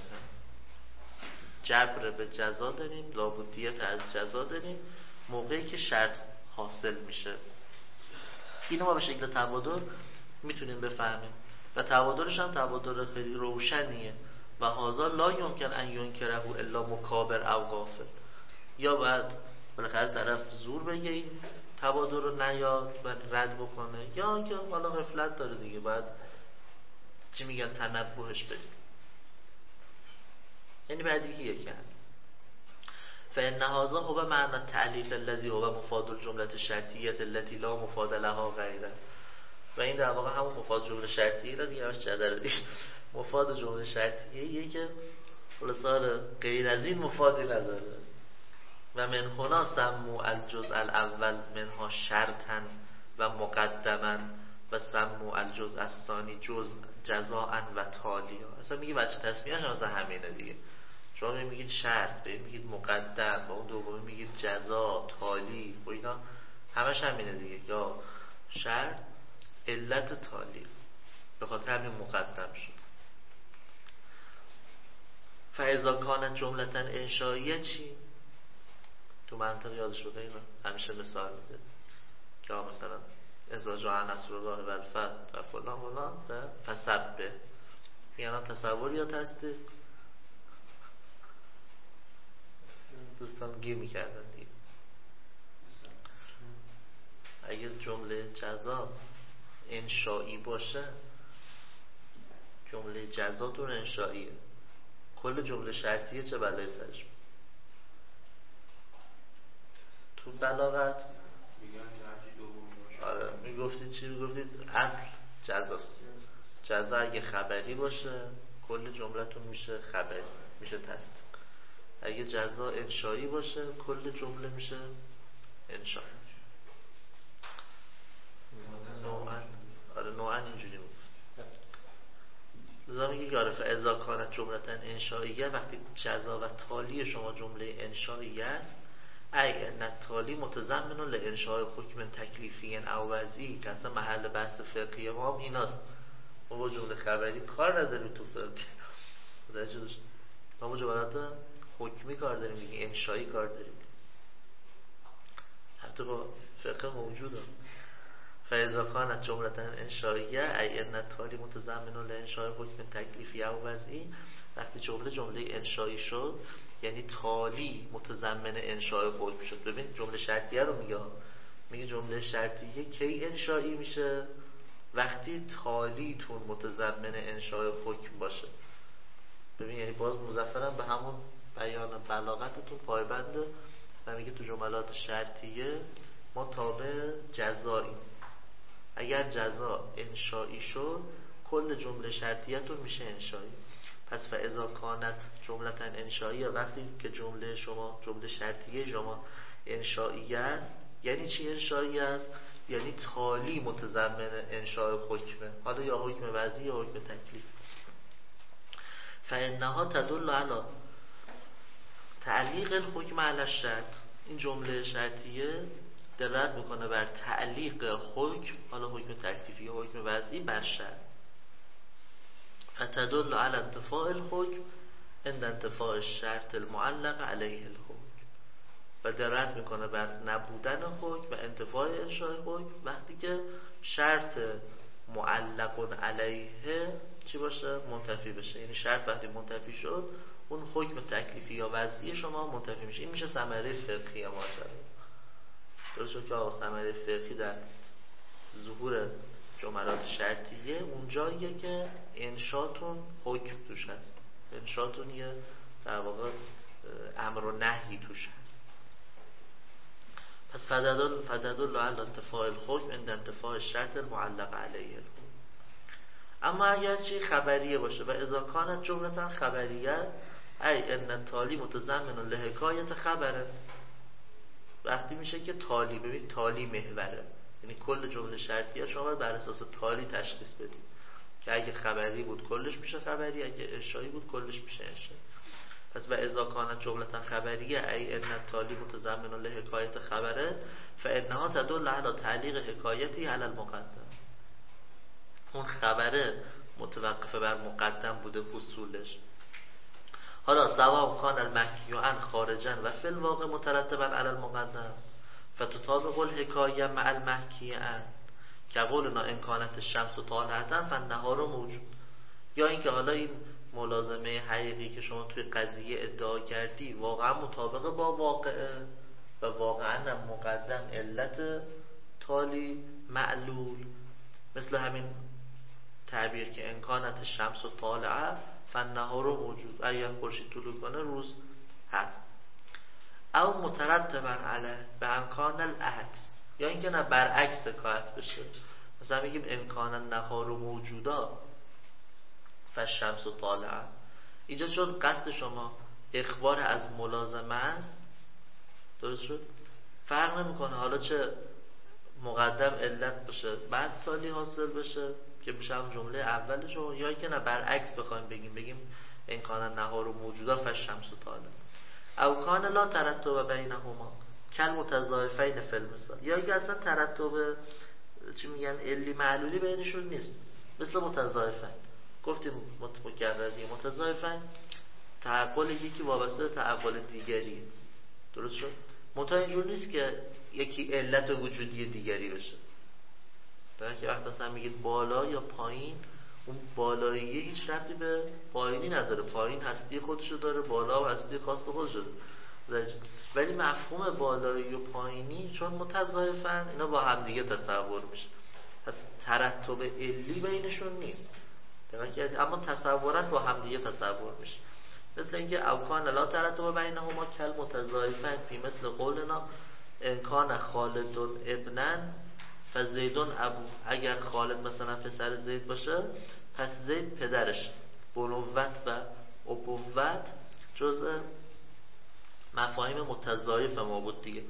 [SPEAKER 1] جبر به جزا داریم، لابدیت از جزا داریم موقعی که شرط حاصل میشه. اینو ما به شکل تبادر میتونیم بفهمیم و تبادرش هم تبادر خیلی روشنیه. و هذا لا یمکن ان ینکره الا مکابر او غافل. یا باید بالاخره طرف زور بگه این تبادر رو نیاد و رد بکنه، یا اینکه حالا غفلت داره دیگه، باید چی میگن تنبهش بدیم. یعنی بعد یکی یکی هم فإن هذا هو معنی التعلیق الذی هو مفاد الجمله الشرطیه التي لا مفاد لها غیره. و این در واقع همون مفاد جمله شرطیه را دیگه همش چدره دیگه. مفاد جمله شرطیه یه که خلاصه غیر از این مفادی نداره. و من هنا سمو الجزء الاول منها شرطا و مقدما و سمو الجزء الثانی جزء جزاء و تالیا. اصلا میگه بچه تصمیهش اصلا همینه دیگه. شما میگید شرط، به میگید مقدم، با اون دومی میگید جزا، تالی، و اینا همش همینه دیگه. یا شرط علت تالی، به خاطر همین مقدم شد. فاذا کانت جملتا انشائیه چی؟ تو منطق یادش بخیر اینا همیشه مثال میزه که مثلا اذا جاء نصر الله و الفتح و فلان فلان و فسبه، یعنی تصور یا تصدیق. دوستان گیر میکردن دیگه. اگه جمله جزا انشائی باشه، جمله جزاتون انشائیه، کل جمله شرطیه چه بلای سرش؟ تو بلاغت آره میگفتید چی؟ میگفتید اصل جزاست. جزا اگه خبری باشه کل جملتون میشه خبری، میشه تصدیق. اگه جزا انشایی باشه کل جمله میشه انشا. نوعا آره نوعا اینجوری بود. لذا میگه یارفه اذا کانت جملتا انشائیه، وقتی جزا و تالی شما جمله انشائیه است، ای ان تالی متضمن لانشاء حکم تکلیفی او وضعی، که اصلا محل بحث فقهی ما هم ایناست. ما با جمله خبری کار نداریم تو فقه، متوجه شدید؟ ما با جملات حکمی کار داریم دیگه، انشایی کار داریم. منطق و فقه موجوده. فاذا كانت جمله انشائیه ای ان التالی متضمن لانشاء حکم تکلیفی او وضعی، وقتی جمله جمله انشایی شد یعنی تالی متضمن انشاء حکم شد. ببین جمله شرطیه رو میگه میگه جمله شرطیه کی انشایی میشه؟ وقتی تالیتون متضمن انشاء حکم باشه. ببین یعنی باز مظفرم به همون بیان بلاغتتون پایبنده و میگه تو جملات شرطیه ما تابع جزاییم. اگر جزا انشایی شد کل جمله شرطیتون میشه انشایی. پس فاذا کانت جملتا انشایی، وقتی که جمله شما جمله شرطیه شما انشایی است، یعنی چی انشایی است؟ یعنی تالی متضمن انشاء حکمه، حالا یا حکم وضعی یا حکم تکلیف. فانها تدل علی تعلیق الحکم علی الشرط، این جمله شرطیه دلالت میکنه بر تعلیق حکم، حالا حکم تکلیفی یا حکم وضعی، بر شرط. فتدل علی انتفاء الحکم عند انتفاء الشرط المعلق علیه الحکم، و دلالت میکنه بر نبودن حکم و انتفاء انشاء حکم وقتی که شرط معلق علیه چی باشه؟ منتفی بشه. یعنی شرط وقتی منتفی شد اون حکم تکلیفی یا وضعی شما منتفی میشه. این میشه ثمره فقهی ماجرا. درست شد که آقا ثمره فقهی در ظهور جملات شرطیه اونجاییه که انشاتون حکم توش هست، انشاتون یه در واقع امر و نهی توش هست. پس فددل فددل علی انتفاء الحکم عند انتفاء الشرط المعلق علیه الحکم. اما اگر چی خبریه باشه و اذا کانت جملتا خبریه ای ان التالی متضمن لحکایت خبره، وقتی میشه که تالی، ببین تالی محوره، یعنی کل جمله شرطیه شما باید بر اساس تالی تشخیص بدید که اگه خبری بود کلش میشه خبری، اگه انشایی بود کلش میشه انشایی. پس و اذا کانت جملتا خبریه ای ان التالی متضمن لحکایت خبره فانها تدل علی تعلیق حکایتی علی المقدم. اون خبره متوقفه بر مقدم بوده حصولش. حالا سواء کان المحکی عن خارجا و فی الواقع مترتبا علی المقدم فتطابق الحکایه مع المحکی عن کقولنا ان کانت الشمس طالعه فالنهار موجود. یا اینکه حالا این ملازمه حقیقی که شما توی قضیه ادعا کردی واقعا مطابق با واقعه و واقعا مقدم علت تالی معلول، مثل همین تعبیر که امکانت الشمس طالعه فالنهار موجود، اگر خورشید طلوع کنه روز هست. او مترتبا علیه به امکان العکس، یا اینکه نه برعکس حکایت بشه، مثلا میگیم امکان النهار موجودا فالشمس طالعه. اینجا چون قصد شما اخبار از ملازمه است، درست شد، فرق نمیکنه حالا چه مقدم علت باشه بعد تالی حاصل بشه که میشه هم جمله اول شما، یا اینکه نه برعکس بخوایم بگیم بگیم این کان النهار موجودا فالشمس طالعه. او کان لا ترتب بینهما کل متضاعفین فی المثال، یا اینکه اصلا ترتب چی میگن علی معلولی بینشون نیست، مثل متضاعفین گفتیم مکرری متضاعفین تعقل یکی وابسته به تعقل دیگری، درست شد. منتها اینجور نیست که یکی علت وجودی دیگری بشه. در که وقت اصلا میگید بالا یا پایین، اون بالاییه هیچ ربطی به پایینی نداره، پایین هستی خودشو داره، بالا و هستی خاص خودشو داره. ولی مفهوم بالایی و پایینی چون متضاعفن اینا با همدیگه تصور میشه، پس ترتب علی بینشون نیست، اما تصورا با همدیگه تصور میشه. مثل اینکه اوکان لا ترتب بینهما کل متضاعفن فی مثل قولنا انکان خالد ابنن فزیدون ابو، اگر خالد مثلا پسر زید باشه پس زید پدرش. بنوت و ابوت جزء مفاهیم متضاعف ما بود دیگه.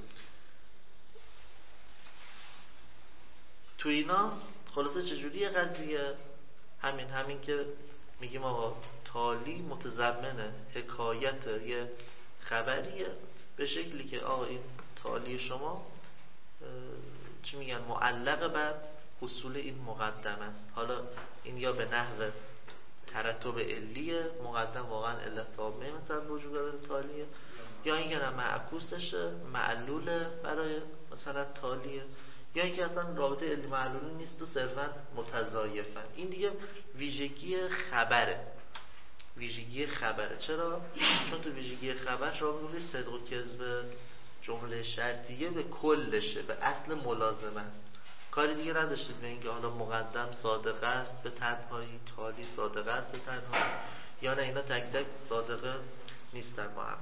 [SPEAKER 1] تو اینا خلاصه چجوریه قضیه؟ همین همین که میگیم آقا تالی متضمن حکایت یه خبریه به شکلی که آقا این تالی شما چی میگن معلق بر حصول این مقدم است. حالا این یا به نحو ترتب علیه، مقدم واقعا علت تامه مثلا وجود داره تالیه، یا این که نه معکوسشه معلوله برای مثلا تالیه، یا اینکه اصلا رابطه علی معلولی نیست و صرفا متضایفن. این دیگه ویژگی خبره، ویژگی خبره. چرا؟ چون تو ویژگی خبر شما میگوید صدق و کذب جمله شرطیه به کلشه، به اصل ملازمه است. کاری دیگه نداشتید به اینکه حالا مقدم صادقه است به تنهایی، تالی صادقه است به تنهایی، یا نه اینا تک تک صادقه نیستن با هم.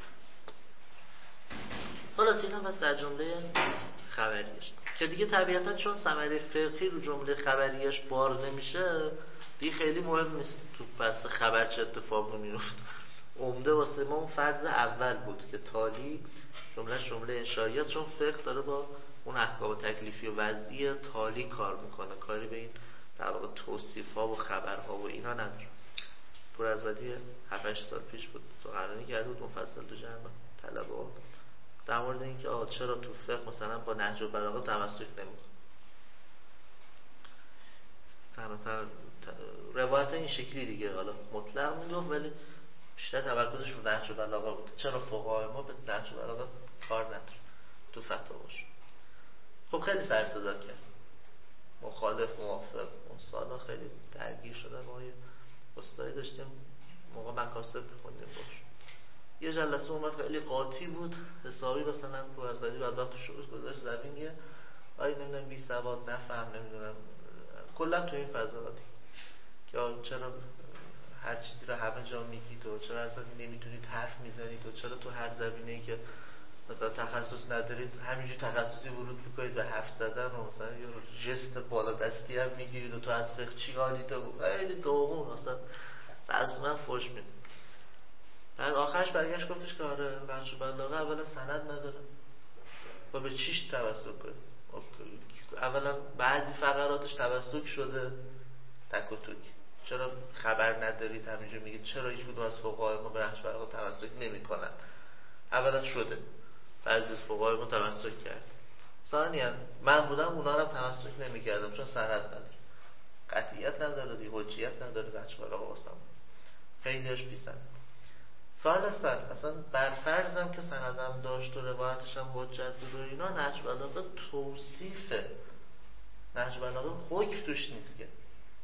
[SPEAKER 1] خلاص اینا بس در جمله خبریش که دیگه طبیعتا چون ثمره فقهی رو جمله خبریش بار نمیشه دیگه خیلی مهم نیست تو بحث خبر چه اتفاقی میفته. عمده واسه ما اون فرض اول بود که تالی جمله جمله انشایی است، چون فقه داره با اون احکام تکلیفی و وضعی تالی کار میکنه، کاری به این در واقع توصیف ها و خبرها و اینا نداره. پور از ودی هفت هشت سال پیش بود سخنرانی کرده بود مفصل تو جمع طلبه ها در مورد اینکه آقا چرا تو فقه مثلا با نهج البلاغه تمسک نمیکنه. مثلا روایت این شکلی دیگه حالا مطلق میگفت ولی بیشتر تمرکزش رو نهج البلاغه بود. چرا فقهای ما به نهج البلاغه کار نداره تو فتاواش؟ خب خیلی سر صدا کرد، مخالف موافق. اون سالا خیلی درگیر شده. ما یه استادی داشتیم موقع مکاسب بخوندیم باش، یه جلسه اومد خیلی قاطی بود حسابی، مثلا رو از بدی بعد وقت تو شروع گذاشت زمینیه آی نمیدونم بی سواد نفهم نمیدونم کلا تو این فضاواتی که چرا هر چیزی رو همه جا میگی تو، چرا اصلا نمیتونی حرف میزنی تو، چرا تو هر زمینه‌ای که مثلا تخصص ندارید همینجوری تخصصی ورود میکنید به حرف زدن و مثلا یه جست بالا دستی هم میگیرید و تو از فقه چی حالی تو خیلی دوغون اصلا رسما فوش میده. بعد آخرش برگشت گفتش که آره نهج البلاغه اولا سند نداره و به چیش توسل کنید. اولا بعضی فقراتش توسل شده تک و توک، چرا خبر ندارید همینجور میگید چرا هیچ کدوم از فقهای ما به نهج البلاغه توسل نمیکنن؟ اولا شده بعضی از فقهای ما توسل کرد، ثانیا من بودم اونا رو توسل نمیکردم چون سند نداره، قطعیت نداره دیگه، حجیت نداره نهج البلاغه واسم خیلیش بی سند. ثالثاً اصلا برفرضم که سندم داشت و روایتش هم حجت بود و اینا، نهج البلاغه توصیفه، نهج البلاغه حکم توش نیست که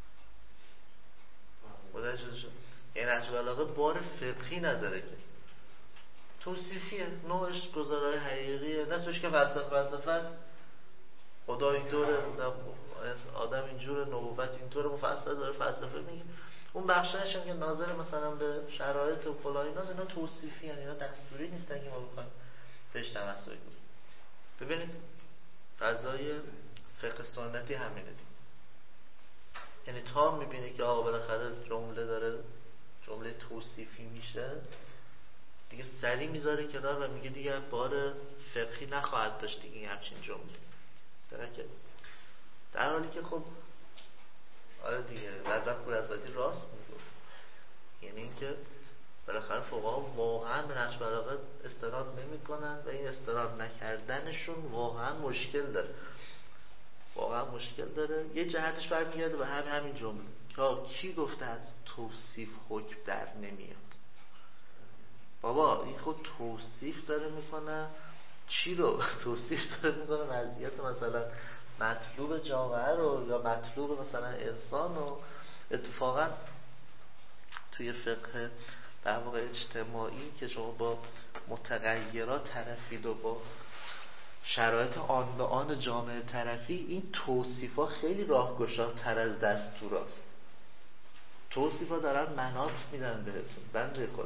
[SPEAKER 1] متوجه شد؟ یعنی نهج البلاغه بار فقهی نداره که توصیفیه، نوعش گزارای حقیقیه، نصفش که فلسفه فلسفه است، خدا اینطوره، آدم اینجوره، نبوت اینطوره، مفصل داره فلسفه میگه. اون بخشایش هم که ناظر مثلا به شرایط و فلان اینا، اینا توصیفی یعنی اینا دستوری نیستن که ما بکنیم بهش تمسک کنیم. ببینید فضای فقه سنتی همینه دیگه، یعنی تا میبینه که آقا بالاخره جمله داره جمله توصیفی میشه دیگه سری میذاره کنار و میگه دیگه بار فقهی نخواهد داشت دیگه همچین جمله درکه. در حالی که خب آره دیگه بعد پور از ودی راست میگفت، یعنی اینکه بالاخره فقها واقعا به نهج البلاغه استناد نمیکنن و این استناد نکردنشون واقعا مشکل داره، واقعا مشکل داره. یه جهتش برمیگرده به همین همین جمله که کی گفته از توصیف حکم در نمیاد؟ بابا این خود توصیف داره میکنه، چی رو توصیف داره میکنه؟ وضعیت مثلا مطلوب جامعه رو یا مطلوب مثلا انسان رو. اتفاقا توی فقه در واقع اجتماعی که شما با متغیرات طرفید و با شرایط آن به آن جامعه طرفی، این توصیفا خیلی راهگشاتر از دستوراست. توصیفا دارن مناط میدن بهتون، بنده خدا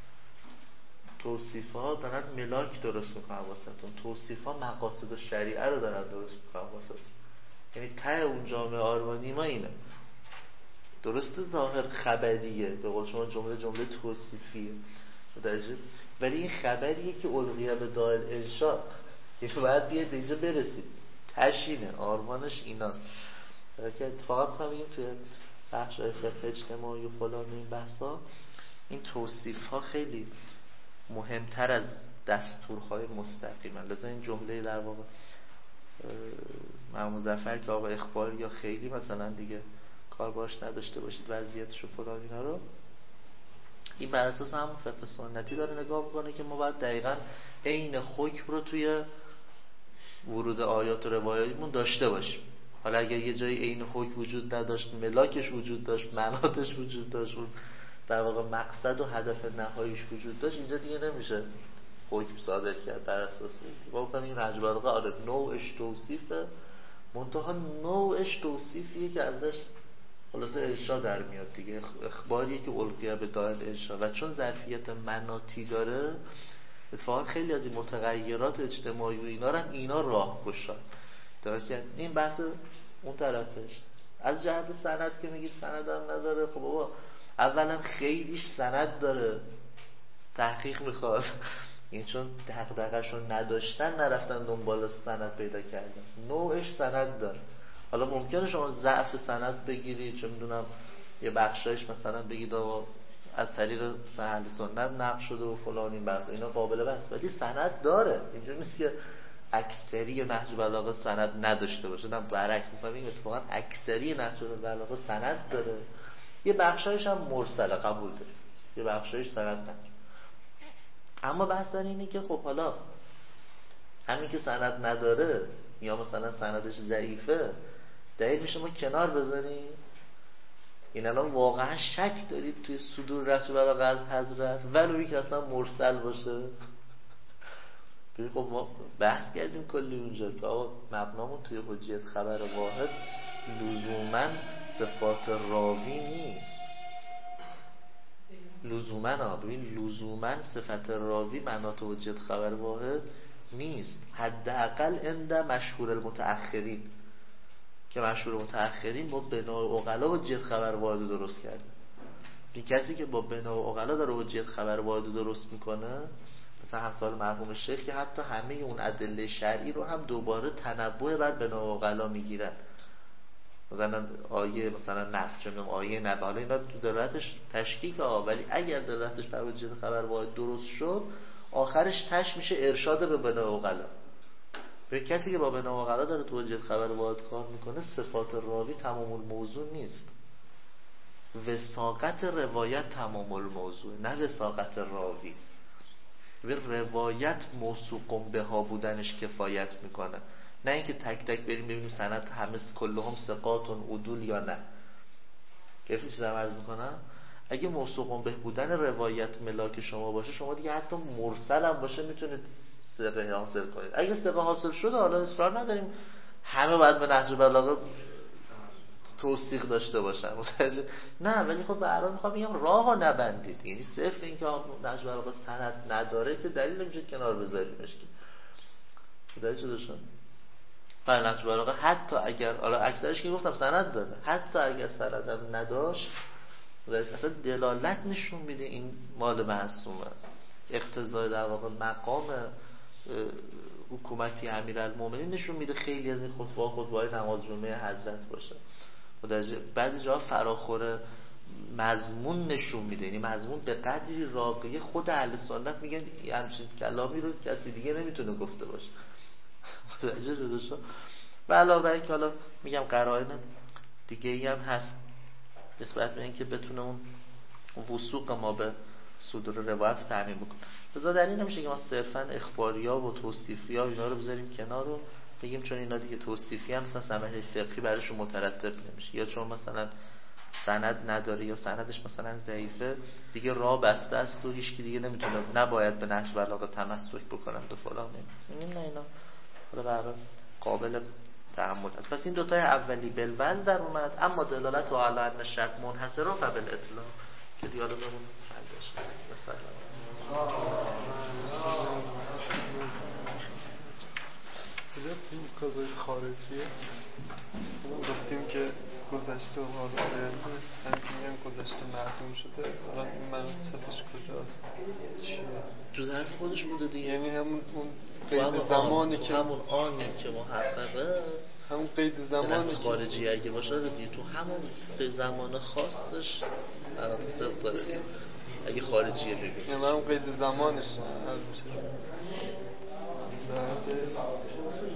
[SPEAKER 1] توصیفا دارن ملاک درست میکنن واسهتون، توصیفا مقاصد شریعه رو دارن درست میکنن واسهتون. یعنی ته اون جامعه آرمانی ما اینه، درسته ظاهر خبریه به قول شما جمله جمله توصیفیه متوجه، ولی این خبریه که القیه به دائل انشاء، یعنی باید بیاد به اینجا برسید، تشینه آرمانش ایناست. که اتفاقا بخوام بگیم توی بخشای فقه اجتماعی و فلان و این بحثا این توصیف ها خیلی مهمتر از دستورهای مستقیم. لذا این جمله در واقع مرحوم مظفر که آقا اخبار یا خیلی مثلا دیگه کار باش نداشته باشید وضعیتش و فلان اینا رو، این بر اساس همون فقه سنتی داره نگاه میکنه که ما باید دقیقاً عین حکم رو توی ورود آیات و روایاتمون داشته باشیم. حالا اگر یه جایی عین حکم وجود نداشت، ملاکش وجود داشت، مناطش وجود داشت، اون در واقع مقصد و هدف نهاییش وجود داشت، اینجا دیگه نمیشه حکم صادر کرد بر اساس با کنیم این نهج البلاغه. آره نوعش توصیفه، منتها نوعش توصیفیه که ازش خلاصه ارشاد در میاد دیگه، اخباریه که القیه به دائل ارشاد. و چون ظرفیت مناطی داره، اتفاقا خیلی از این متغیرات اجتماعی و اینا رو هم اینا راه گشاد. درسته؟ این بحث اون طرفش. از جهت سند که میگید سند هم نداره، خب بابا اولا خیلیش سند داره، تحقیق میخواد. این چون دغدغه‌شون نداشتن نرفتن دنبال سند پیدا کردن. نوعش سند داره. حالا ممکنه شما ضعف سند بگیرید، چه میدونم یه بخشایش مثلا بگید آقا از طریق اهل سنت نقل شده و فلان، این بحث اینا قابل بحث، ولی سند داره. اینجوری نیست که اکثری نهج البلاغه سند نداشته باشه، نه برعکس می‌فهمیم اتفاقا اکثری نهج البلاغه سند داره. یه بخشایش هم مرسله قبول داره، یه بخشایش سند نداره. اما بحث اینه که خب حالا همین که سند نداره یا مثلا سندش ضعیفه، دلیل میشه ما کنار بزنیم؟ این الان واقعا شک دارید توی صدور نهج البلاغه از حضرت ولو که اصلا مرسل باشه؟ ببین خب ما بحث کردیم کلی اونجا که آقا مبنامون توی حجیت خبر واحد لزوما صفات راوی نیست. لزوما ها ببین لزوما صفت راوی مناط حجیت خبر واحد نیست، حداقل عند مشهور المتأخرین، که مشهور متأخرین با بناء عقلا حجیت خبر واحد درست کرده. این کسی که با بناء عقلا داره حجیت خبر واحد درست میکنه، مثلا همسال مرحوم شیخ که حتی همه اون ادله شرعی رو هم دوباره تنبؤ بر بناء عقلا میگیرن. مثلا آیه مثلا نفی، چون آیه نبی، حالا اینا تو دلالتش تشکیک ها، ولی اگر دلالتش بر حجیت خبر واحد درست شد، آخرش تش میشه ارشاد به بناء عقلا. به کسی که با بناء عقلا داره تو حجیت خبر واحد کار میکنه، صفات راوی تمام الموضوع نیست، وثاقت روایت تمام الموضوع، نه وثاقت راوی. و روایت موثوق به ها بودنش کفایت میکنه، نه اینکه تک تک بریم ببینیم سند همه کلهم ثقاتون عدول یا نه. کیفی چیز هم عرض میکنم؟ اگه موثوق به بودن روایت ملاک شما باشه، شما دیگه حتی مرسل هم باشه میتونید ثقه حاصل کنید. اگه ثقه حاصل شده، حالا اصرار نداریم همه باید به نهج البلاغه توثیق داشته باشن، نه، ولی خب به هر حال میخوام بگم راهو نبندید. یعنی صرف این که نهج البلاغه سند نداره که دلیل نمیشه کنار بذاریمش که دلیل چه داشتن. بله نهج البلاغه حتی اگر، حالا اکثرش که گفتم سند داره، حتی اگر سند هم نداشت، اصلا دلالت نشون میده این مال معصومه، اقتضای در واقع مقام حکومتی امیرالمومنین نشون میده خیلی از این خطبه خطبه‌های نماز جمعه حضرت باشه و در بعضی جاها فراخور مضمون نشون میده. یعنی مضمون به قدری راقیه خود اهل سنت میگن همچین کلامی رو کسی دیگه نمیتونه گفته باشه. متوجه شدید؟ و علاوه بر اینکه حالا میگم قرائن دیگه ای هم هست نسبت به اینکه بتونه اون وثوق ما به صدور روایت تعمین بکنه. لذا در این نمیشه که ما صرفا اخباریا و توصیفیا اینا رو بذاریم کنار و بگیم چون اینا دیگه توصیفی هم مثلا ثمره فقهی براشون مترتب نمیشه، یا چون مثلا سند نداره یا سندش مثلا ضعیفه دیگه راه بسته است و هیچ کی دیگه نمیتونه، نباید به نهج البلاغه تمسک بکنن و فلان نمیشه. نه اینا حالا برای قابل تأمل است. پس این دوتای اولی بالوزن در اومد، اما دلالت و علی ان شرط منحصر و بالاطلاق که دیالوگمون حل بشه. مثلا
[SPEAKER 3] این کازای خارجیه گفتیم که گذشته و حال آینده، همین گذشته معدوم شده، الان این مناسبش کجاست؟ چیه؟
[SPEAKER 1] تو ظرف خودش بوده دیگه،
[SPEAKER 3] یعنی همون اون قید زمانی که
[SPEAKER 1] همون آنی که محققه،
[SPEAKER 3] همون قید زمانی
[SPEAKER 1] خارجی اگه باشه دیگه تو همون به زمان خاصش مناطق صدق داره دیگه. اگه خارجیه ببینید
[SPEAKER 3] یعنی همون قید زمانش هست میشه.